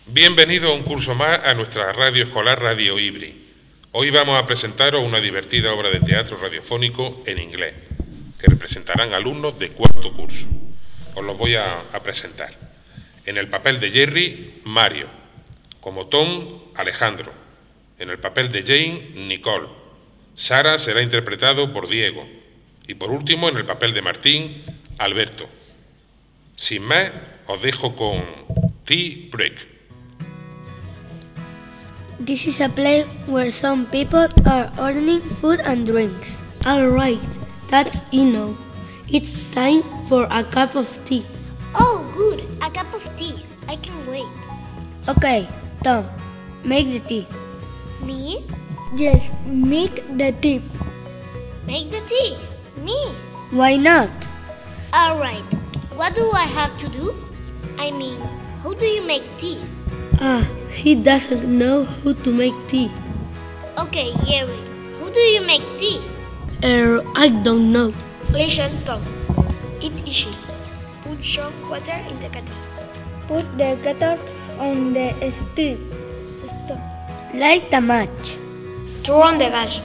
Bienvenido a un curso más a nuestra radio escolar Radio Ibri. Hoy vamos a presentaros una divertida obra de teatro radiofónico en inglés, que representarán alumnos de cuarto curso. Os los voy a presentar. En el papel de Jerry, Mario. Como Tom, Alejandro. En el papel de Jane, Nicole. Sara será interpretado por Diego. Y por último, en el papel de Martín, Alberto. Sin más, os dejo con Tea Break. This is a place where some people are ordering food and drinks. All right, that's enough. It's time for a cup of tea. Oh, good, a cup of tea. I can wait. Okay, Tom, make the tea. Me? Yes, make the tea. Make the tea? Me? Why not? All right, what do I have to do? I mean, how do you make tea? He doesn't know how to make tea. Okay, Jerry, how do you make tea? I don't know. Listen, Tom. It's easy. Put some water in the kettle. Put the kettle on the stove. Light the match. Turn on the gas.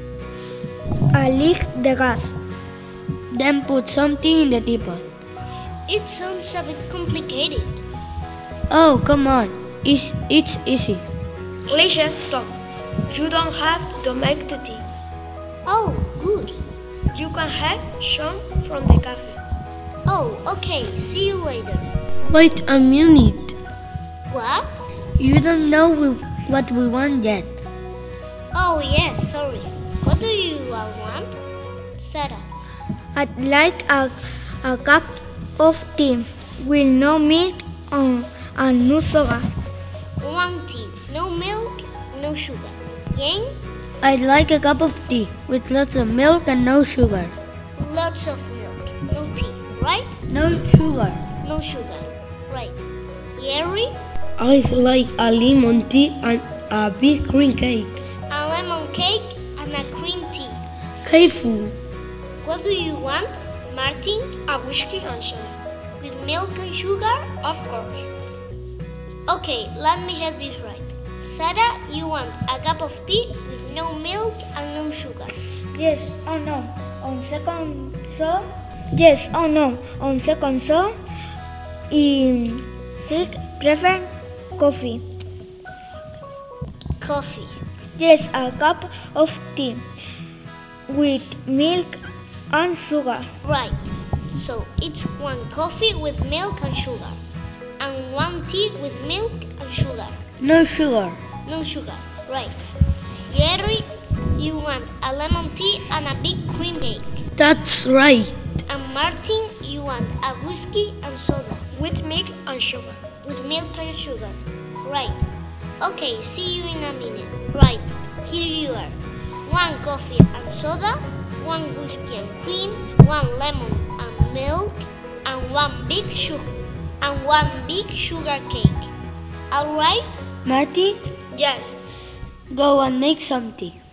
Light the gas. Then put something in the teapot. It sounds a bit complicated. Oh, come on. It's easy. Listen, Tom. You don't have to make the tea. Oh, good. You can have some from the cafe. Oh, okay. See you later. Wait a minute. What? You don't know what we want yet. Oh, yes, sorry. What do you want? Sarah. I'd like a cup of tea with no milk and no sugar. One tea, no milk, no sugar. Jane? I'd like a cup of tea with lots of milk and no sugar. Lots of milk, no tea, right? No sugar. No sugar, right. Jerry? I'd like a lemon tea and a big cream cake. A lemon cake and a cream tea. Careful. What do you want, Martin? A whiskey and soda. With milk and sugar? Of course. Okay, let me get this right. Sarah, you want a cup of tea with no milk and no sugar. Yes or no? On second thought? Yes or no? On second thought? Sick prefer coffee. Coffee. Yes, a cup of tea with milk and sugar. Right. So it's one coffee with milk and sugar. And one tea with milk and sugar. No sugar. No sugar, right. Jerry, you want a lemon tea and a big cream cake. That's right. And Martin, you want a whiskey and soda. With milk and sugar. With milk and sugar, right. Okay, see you in a minute. Right, here you are. One coffee and soda, one whiskey and cream, one lemon and milk, and one big sugar cake. All right? Marty, Yes. go and make some tea.